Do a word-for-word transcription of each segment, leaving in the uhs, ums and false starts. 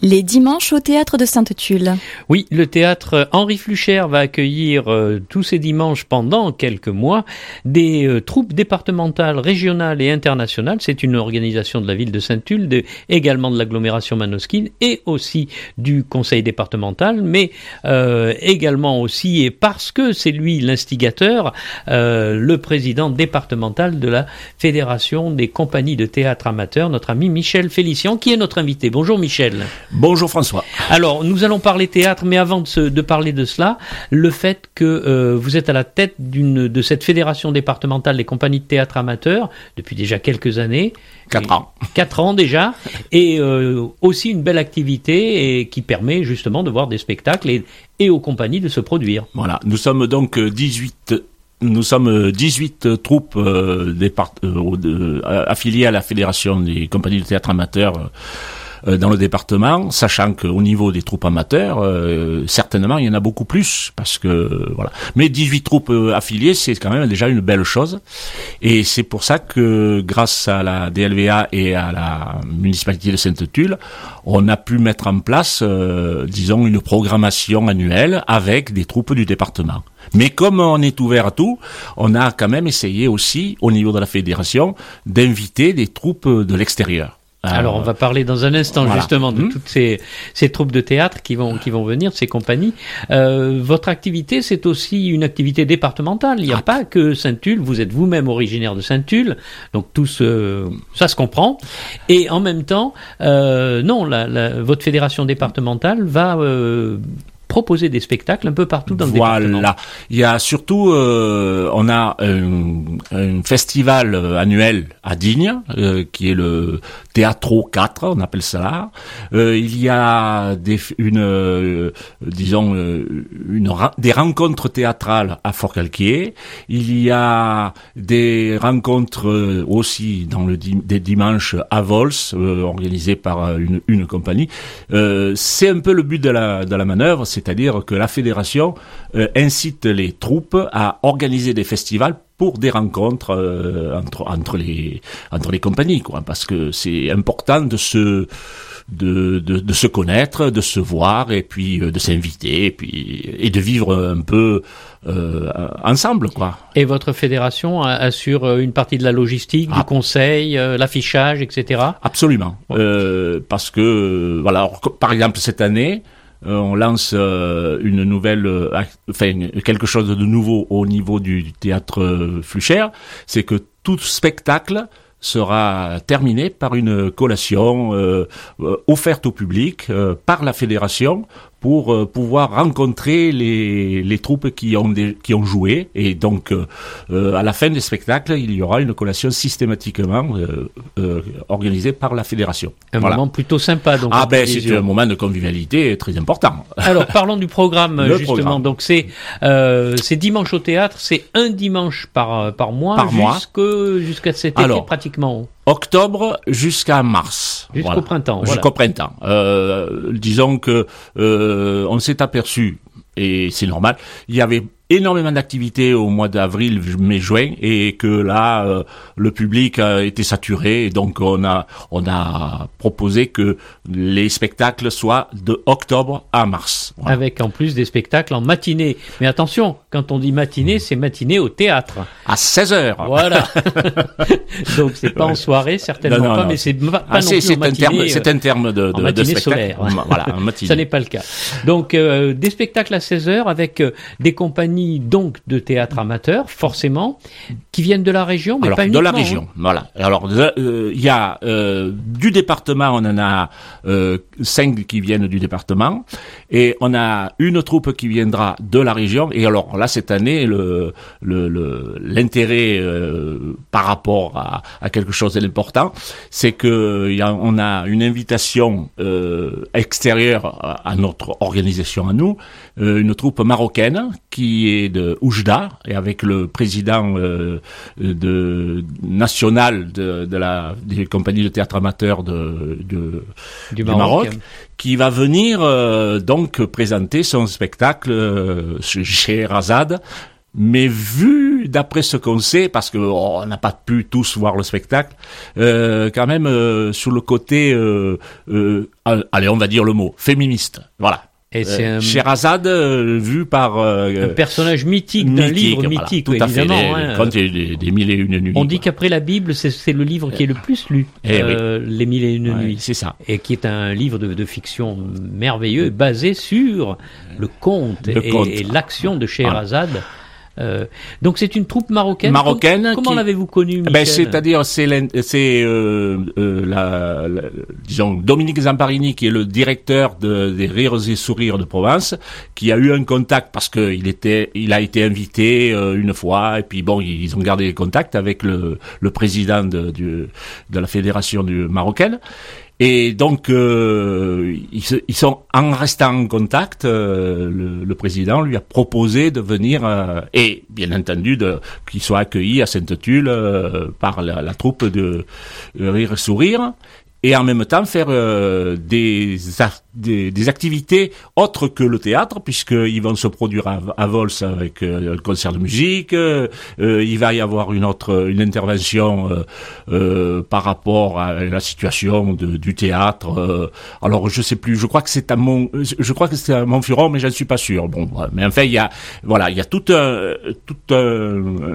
Les dimanches au théâtre de Sainte-Tulle. Oui, le théâtre Henri Flucher va accueillir euh, tous ces dimanches pendant quelques mois des euh, troupes départementales, régionales et internationales. C'est une organisation de la ville de Sainte-Tulle, de, également de l'agglomération manosquine et aussi du conseil départemental, mais euh, également aussi, et parce que c'est lui l'instigateur, euh, le président départemental de la Fédération des compagnies de théâtre amateurs, notre ami Michel Félician, qui est notre invité. Bonjour Michel. Bonjour François. Alors, nous allons parler théâtre, mais avant de, se, de parler de cela, le fait que euh, vous êtes à la tête d'une, de cette fédération départementale des compagnies de théâtre amateurs depuis déjà quelques années. Quatre ans. Quatre ans déjà, et euh, aussi une belle activité et qui permet justement de voir des spectacles et, et aux compagnies de se produire. Voilà, nous sommes donc dix-huit... Nous sommes dix-huit troupes euh, départ, euh, de, affiliées à la Fédération des compagnies de théâtre amateurs euh, dans le département, sachant qu'au niveau des troupes amateurs, euh, certainement il y en a beaucoup plus, parce que euh, voilà. Mais dix-huit troupes euh, affiliées, c'est quand même déjà une belle chose, et c'est pour ça que grâce à la D L V A et à la municipalité de Sainte-Tulle, on a pu mettre en place, euh, disons, une programmation annuelle avec des troupes du département. Mais comme on est ouvert à tout, on a quand même essayé aussi, au niveau de la fédération, d'inviter des troupes de l'extérieur. Alors, on va parler dans un instant voilà. justement de mmh. toutes ces, ces troupes de théâtre qui vont qui vont venir, ces compagnies. Euh, votre activité, c'est aussi une activité départementale. Il n'y a ah. pas que Sainte-Tulle. Vous êtes vous-même originaire de Sainte-Tulle, donc tout ce, ça se comprend. Et en même temps, euh, non, la, la, votre fédération départementale va euh, proposer des spectacles un peu partout dans le voilà. département. Voilà. Il y a surtout, euh, on a un, un festival annuel à Digne, euh, qui est le Théâtro quatre, on appelle ça là. Euh, il y a des, une, euh, disons, euh, une, des rencontres théâtrales à Forcalquier. Il y a des rencontres euh, aussi dans le des dimanches à Vols, euh, organisées par une, une compagnie. Euh, c'est un peu le but de la, de la manœuvre, c'est C'est-à-dire que la fédération euh, incite les troupes à organiser des festivals pour des rencontres euh, entre entre les entre les compagnies, quoi, parce que c'est important de se de de de se connaître, de se voir et puis euh, de s'inviter et puis et de vivre un peu euh, ensemble, quoi. Et votre fédération assure une partie de la logistique, ah. du conseil, euh, l'affichage, et cetera. Absolument, ouais. euh, parce que voilà, alors, par exemple cette année. Euh, on lance euh, une nouvelle, euh, enfin quelque chose de nouveau au niveau du théâtre euh, Flucher, c'est que tout spectacle sera terminé par une collation euh, euh, offerte au public euh, par la fédération pour euh, pouvoir rencontrer les les troupes qui ont des, qui ont joué, et donc euh, euh, à la fin des spectacles il y aura une collation systématiquement euh, euh, organisée par la fédération. Un voilà. moment plutôt sympa donc. Ah ben c'est un moment de convivialité très important. Alors parlons du programme Le justement. Programme. Donc c'est euh, c'est dimanche au théâtre, c'est un dimanche par par mois par jusque mois. jusqu'à cet été Alors, pratiquement. Octobre jusqu'à mars. Jusqu'au voilà. printemps. Jusqu'au voilà. printemps. Euh, disons que euh, on s'est aperçu, et c'est normal, il y avait énormément d'activités au mois d'avril, mai, juin, et que là, euh, le public a été saturé, et donc on a on a proposé que les spectacles soient de octobre à mars. Voilà. Avec en plus des spectacles en matinée. Mais attention, quand on dit matinée, c'est matinée au théâtre. À seize heures. Voilà. Donc c'est pas en soirée, certainement non, non, pas, non. mais c'est pas, pas ah, non c'est, plus c'est en matinée. Un terme, c'est un terme de, de, en matinée de spectacle. Solaire. Voilà, en matinée. Ça n'est pas le cas. Donc euh, des spectacles à seize heures avec euh, des compagnies donc de théâtre amateur, forcément, qui viennent de la région, mais Alors, pas uniquement. de la région, hein. Voilà. Alors, il euh, y a euh, du département, on en a euh, cinq qui viennent du département, et on a une troupe qui viendra de la région. Et alors là, cette année, le, le, le l'intérêt euh, par rapport à, à quelque chose d'important, c'est que y a, on a une invitation euh, extérieure à, à notre organisation à nous, euh, une troupe marocaine qui est de Oujda, et avec le président euh, de national de, de la des compagnies de théâtre amateur de, de du, du Maroc, Maroc, qui va venir euh, donc présenter son spectacle euh, chez Razad. Mais vu d'après ce qu'on sait, parce que oh, on n'a pas pu tous voir le spectacle, euh, quand même euh, sur le côté, euh, euh, allez, on va dire le mot féministe. Voilà. Et c'est euh, un... Scheherazade euh, vu par euh, un personnage mythique d'un livre voilà, mythique, tout à évidemment. fait, les, hein. les contes des, des, des mille et une nuits. On quoi. dit qu'après la Bible, c'est, c'est le livre qui est le plus lu, Eh euh, oui. les mille et une Ouais, nuits. c'est ça. Et qui est un livre de, de fiction merveilleux, basé sur le conte, Le et, conte. et l'action de Scheherazade. Euh, donc c'est une troupe marocaine. Marocaine. Comment, comment qui... l'avez-vous connue, Michel? Ben, c'est-à-dire, c'est, c'est euh, euh, la, la, disons, Dominique Zamparini, qui est le directeur de, des Rires et Sourires de Provence, qui a eu un contact parce que il était, il a été invité euh, une fois, et puis bon, ils ont gardé les contacts avec le, le président de, du, de la fédération du marocaine. Et donc, euh, ils, se, ils sont en restant en contact. Euh, le, le président lui a proposé de venir euh, et, bien entendu, de qu'il soit accueilli à Sainte-Tulle euh, par la, la troupe de euh, Rire et Sourire. Et en même temps faire euh, des, des des activités autres que le théâtre, puisqu'ils vont se produire à, à Vols avec euh, le concert de musique. Euh, il va y avoir une autre une intervention euh, euh, par rapport à la situation de, du théâtre. Euh, alors je sais plus, je crois que c'est à Mont, je crois que c'est à Montfuron, mais je ne suis pas sûr. Bon, mais enfin il y a voilà il y a tout un tout un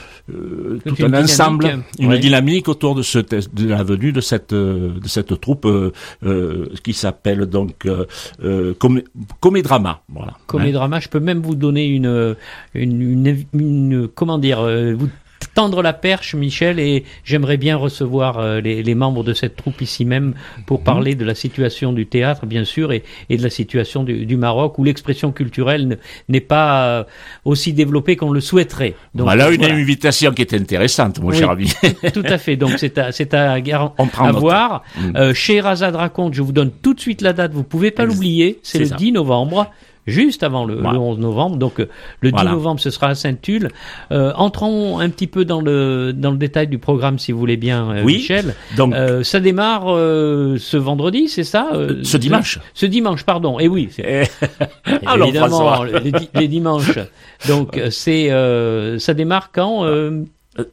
Euh, tout un ensemble, une ouais. dynamique autour de, ce, de la venue de cette de cette troupe euh, euh, qui s'appelle donc euh, euh, Com- Comédrama. Voilà. Comédrama. Hein. Je peux même vous donner une une, une, une comment dire euh, vous tendre la perche, Michel, et j'aimerais bien recevoir euh, les, les membres de cette troupe ici même pour mmh. parler de la situation du théâtre, bien sûr, et, et de la situation du, du Maroc, où l'expression culturelle ne, n'est pas euh, aussi développée qu'on le souhaiterait. Donc, voilà une voilà. invitation qui est intéressante, mon oui, cher ami. Tout à fait. Donc c'est à, c'est à, à, à voir. Mmh. Euh, Scheherazade raconte, je vous donne tout de suite la date, vous pouvez pas l'oublier, c'est, c'est le ça. dix novembre. Juste avant le, voilà. le onze novembre, donc le voilà. dix novembre ce sera à Sainte-Tulle. Euh, entrons un petit peu dans le dans le détail du programme, si vous voulez bien, euh, oui. Michel. Donc euh, ça démarre euh, ce vendredi, c'est ça euh, Ce dimanche. Ce, ce dimanche, pardon. Et oui, c'est, Alors, évidemment les, les dimanches. Donc c'est euh, ça démarre quand euh,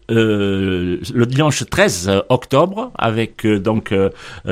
Euh, le dimanche treize octobre avec euh, donc euh,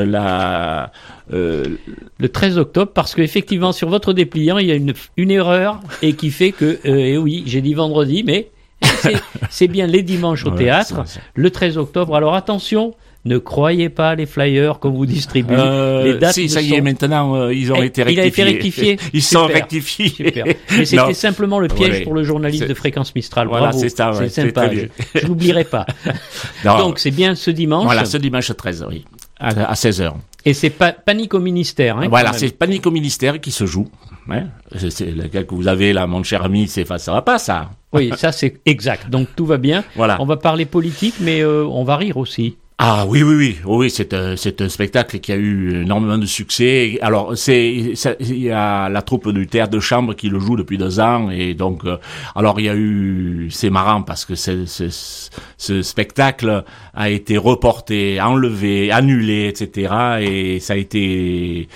la euh, le treize octobre, parce que effectivement sur votre dépliant il y a une une erreur et qui fait que euh, et oui j'ai dit vendredi mais c'est, c'est bien les dimanches au ouais, théâtre c'est, c'est... le treize octobre. Alors attention, ne croyez pas les flyers qu'on vous distribue. Euh, les dates si, ça sont... y est, maintenant, euh, ils ont Et, été rectifiés. Il a été rectifié. Ils Super. sont rectifiés. Super. Mais c'était non. simplement le piège ouais. pour le journaliste c'est... de Fréquence Mistral. Voilà, Bravo. c'est ça. Ouais, c'est sympa. C'est je, je l'oublierai pas. Donc, c'est bien ce dimanche. Voilà, ce dimanche treize, oui. À, à seize heures. Et c'est pa- Panique au ministère. Hein, voilà, c'est Panique au ministère qui se joue. Hein. C'est, c'est lequel que vous avez là, mon cher ami, c'est, ça va pas, ça. Oui, ça c'est exact. Donc tout va bien. Voilà. On va parler politique, mais euh, on va rire aussi. Ah oui oui oui oui c'est un c'est un spectacle qui a eu énormément de succès. Alors c'est ça, il y a la troupe du théâtre de chambre qui le joue depuis deux ans et donc euh, alors il y a eu c'est marrant parce que c'est, c'est, ce spectacle a été reporté, enlevé, annulé, et cetera et ça a été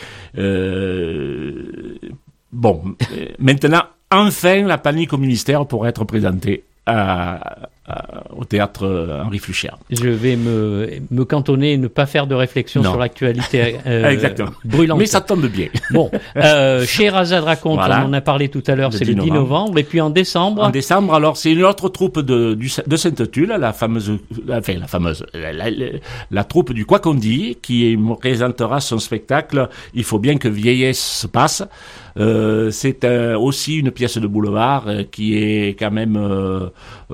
euh, bon maintenant enfin la Panique au ministère pourra être présentée à, à, au théâtre Henri Fluchère. Je vais me, me cantonner et ne pas faire de réflexion non. sur l'actualité euh, Exactement. brûlante. Mais ça tombe bien. Bon, euh, Scheherazade raconte, voilà. on en a parlé tout à l'heure, le c'est le dix novembre. Et puis en décembre... En décembre, alors c'est une autre troupe de, du, de Sainte-Tulle, la fameuse... Enfin, la fameuse... La, la, la, la troupe du Quoi qu'on dit, qui présentera son spectacle « Il faut bien que vieillesse se passe ». Euh, c'est euh, aussi une pièce de boulevard euh, qui est quand même euh,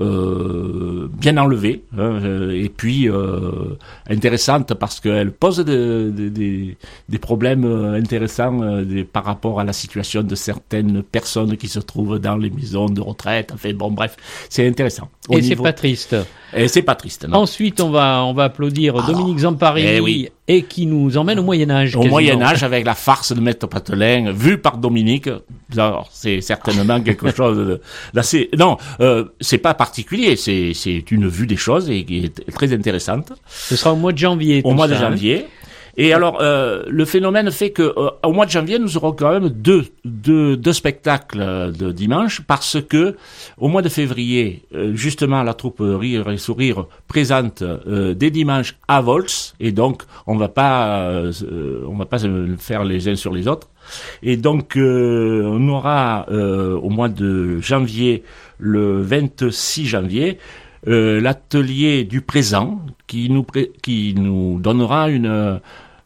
euh, bien enlevée hein, et puis euh, intéressante parce qu'elle pose de, de, de, des problèmes intéressants euh, de, par rapport à la situation de certaines personnes qui se trouvent dans les maisons de retraite. Enfin bon, bref, c'est intéressant. Et niveau... c'est pas triste. Et c'est pas triste, non. Ensuite, on va on va applaudir Alors, Dominique Zamparini eh oui. et qui nous emmène au Moyen Âge. Au Moyen Âge avec la farce de Maître Patelin, vue par Dominique. Alors, c'est certainement quelque chose d'assez. Non, euh, c'est pas particulier. C'est c'est une vue des choses et qui est très intéressante. Ce sera au mois de janvier. Au mois ça, de janvier. Hein. Et alors, euh, le phénomène fait que euh, au mois de janvier, nous aurons quand même deux, deux, deux spectacles de dimanche, parce que au mois de février, euh, justement, la troupe Rire et Sourire présente euh, des dimanches à Vols, et donc on va pas, euh, on va pas se faire les uns sur les autres. Et donc, euh, on aura euh, au mois de janvier, le vingt-six janvier, euh, l'atelier du présent qui nous pré- qui nous donnera une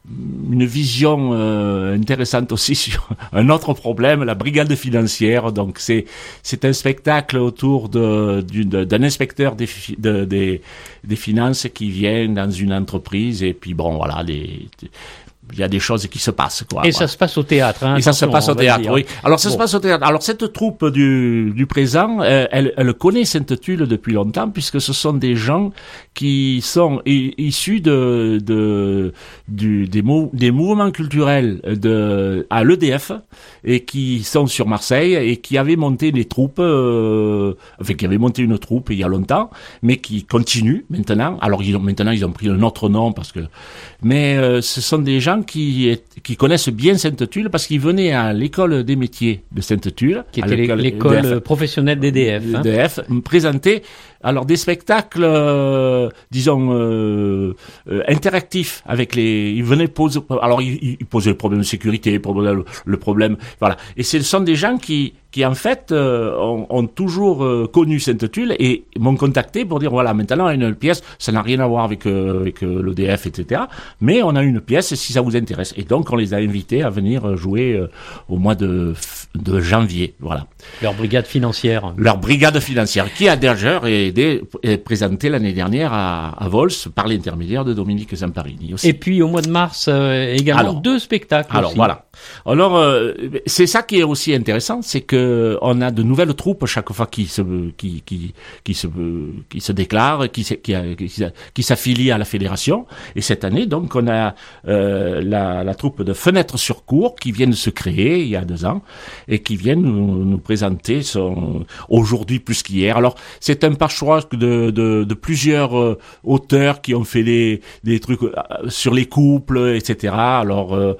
une vision euh, intéressante aussi sur un autre problème, la brigade financière. Donc c'est c'est un spectacle autour de, du, de d'un inspecteur des, de, des des finances qui vient dans une entreprise, et puis bon voilà, les il y a des choses qui se passent, quoi. Et voilà. ça se passe au théâtre, hein. Et ça se passe au théâtre, oui. Alors ça bon. se passe au théâtre. Alors cette troupe du, du présent, euh, elle, elle connaît Sainte-Tulle depuis longtemps, puisque ce sont des gens qui sont i- issus de, de du, des, mou- des mouvements culturels de à l'E D F, et qui sont sur Marseille, et qui avaient monté des troupes, euh, enfin qui avaient monté une troupe il y a longtemps, mais qui continuent maintenant. Alors ils ont, maintenant ils ont pris un autre nom, parce que, mais euh, ce sont des gens qui qui connaissent bien Sainte-Tulle, parce qu'ils venaient à l'école des métiers de Sainte-Tulle, qui était l'école, l'école E D F, professionnelle d'E D F, hein. E D F, présenter alors des spectacles, euh, disons euh, euh, interactifs avec les. Ils venaient poser. Alors ils, ils posaient le problème de sécurité, le, le problème, voilà. Et ce sont des gens qui qui en fait euh, ont, ont toujours euh, connu Sainte-Tulle, et m'ont contacté pour dire voilà, maintenant on a une pièce, ça n'a rien à voir avec euh, avec euh, l'E D F, et cetera. Mais on a une pièce si ça vous intéresse. Et donc on les a invités à venir jouer euh, au mois de de janvier, voilà. Leur brigade financière. Leur brigade financière, qui a déjà été présentée l'année dernière à, à Vols par l'intermédiaire de Dominique Zamparini aussi. Et puis au mois de mars euh, également alors, deux spectacles. Alors aussi. voilà. Alors euh, c'est ça qui est aussi intéressant, c'est que on a de nouvelles troupes chaque fois qui se qui qui qui se qui se déclarent, qui qui, qui, qui s'affilient à la fédération. Et cette année donc on a euh, la, la troupe de Fenêtre sur Cour qui vient de se créer il y a deux ans, et qui viennent nous, nous présenter son aujourd'hui plus qu'hier. Alors c'est un patchwork de de, de plusieurs euh, auteurs qui ont fait des des trucs euh, sur les couples, et cetera. Alors euh,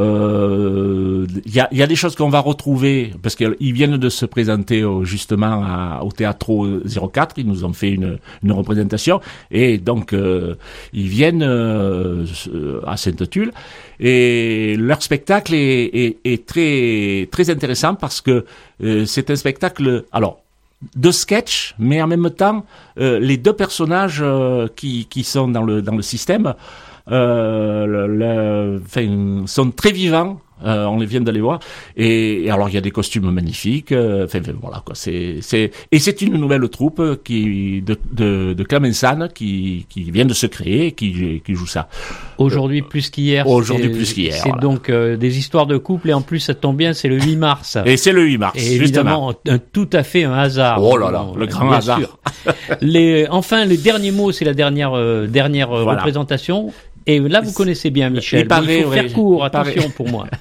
euh, il y a il y a des choses qu'on va retrouver, parce qu'ils viennent de se présenter au, justement à, au Théâtre zéro quatre. Ils nous ont fait une une représentation, et donc euh, ils viennent euh, à Sainte-Tulle, et leur spectacle est, est, est très très intéressant, parce que euh, c'est un spectacle alors de sketch, mais en même temps euh, les deux personnages euh, qui qui sont dans le dans le système euh, le, le, enfin, sont très vivants. Euh, on les vient de les voir, et, et alors il y a des costumes magnifiques. Euh, enfin voilà quoi. C'est c'est et c'est une nouvelle troupe qui de de, de Clamensane qui qui vient de se créer, et qui qui joue ça. Aujourd'hui euh, plus qu'hier. Aujourd'hui plus qu'hier. C'est voilà. donc euh, des histoires de couple, et en plus ça tombe bien, c'est le huit mars. Et c'est le huit mars. Et évidemment un, tout à fait un hasard. Oh là là, le grand hasard. Sûr. les enfin les derniers mots, c'est la dernière euh, dernière voilà. représentation. Et là, vous connaissez bien Michel. Il, paraît, il faut ouais, faire court, attention paraît. Pour moi.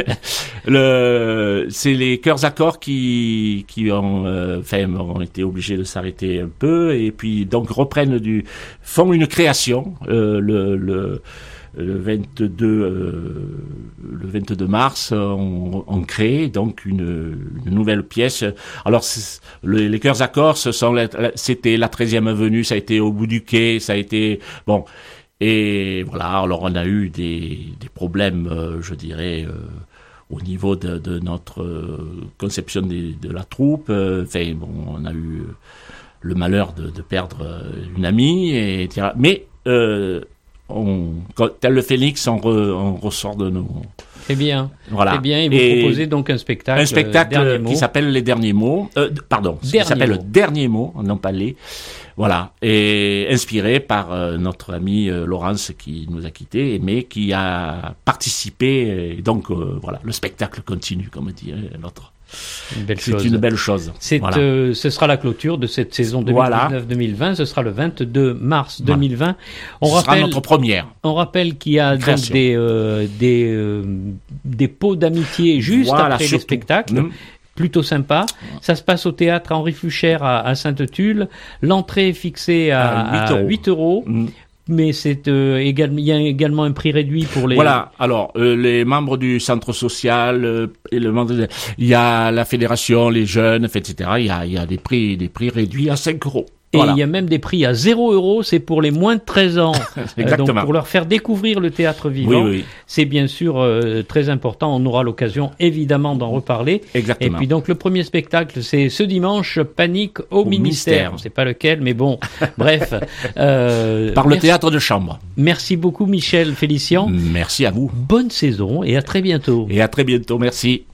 Le, c'est les Cœurs Accords qui, qui ont, euh, enfin, ont été obligés de s'arrêter un peu, et puis donc reprennent du, font une création euh, le, le, le vingt-deux, euh, le vingt-deux mars, on, on crée donc une, une nouvelle pièce. Alors le, les Cœurs Accords, ce sont, la, c'était la treizième avenue, ça a été au bout du quai, ça a été bon. Et voilà, alors on a eu des, des problèmes, euh, je dirais, euh, au niveau de, de notre euh, conception de, de la troupe. Euh, enfin, bon, on a eu le malheur de, de perdre une amie, et, et cetera. Mais euh, on, tel le phénix, on, re, on ressort de nos... Très bien. Voilà. Très bien. Et vous et proposez donc un spectacle. Un spectacle euh, qui s'appelle Les Derniers Mots. Euh, pardon. Dernier qui s'appelle mots. Derniers Mots, non pas les. Voilà. Et inspiré par euh, notre amie euh, Laurence, qui nous a quittés, mais qui a participé. Et donc euh, voilà, le spectacle continue, comme dirait l'autre. Une belle c'est chose. une belle chose. C'est, voilà. euh, ce sera la clôture de cette saison deux mille dix-neuf deux mille vingt. Voilà. Ce sera le vingt-deux mars deux mille vingt. On ce rappelle, sera notre première. On rappelle qu'il y a donc des, euh, des, euh, des pots d'amitié juste voilà, après surtout. Les spectacles. Mmh. Plutôt sympa. Ça se passe au théâtre Henri Fluchère à, à Sainte-Tulle. L'entrée est fixée à, à huit euros. Mmh. mais c'est euh, également, il y a également un prix réduit pour les... Voilà, alors euh, les membres du centre social, euh, et le membre de- il y a la fédération, les jeunes, et cetera. Il y a, il y a des prix, des prix réduits à cinq euros. Et Voilà. il y a même des prix à zéro euro, c'est pour les moins de treize ans. Exactement. donc pour leur faire découvrir le théâtre vivant, Oui, oui, c'est bien sûr euh, très important. On aura l'occasion évidemment d'en reparler. exactement. Et puis donc le premier spectacle, c'est ce dimanche, Panique au, Au ministère. ministère. On ne sait pas lequel, mais bon, bref. Euh, Par le merci, théâtre de chambre. merci beaucoup Michel Félician. Merci à vous. Bonne saison et à très bientôt. Et à très bientôt. Merci.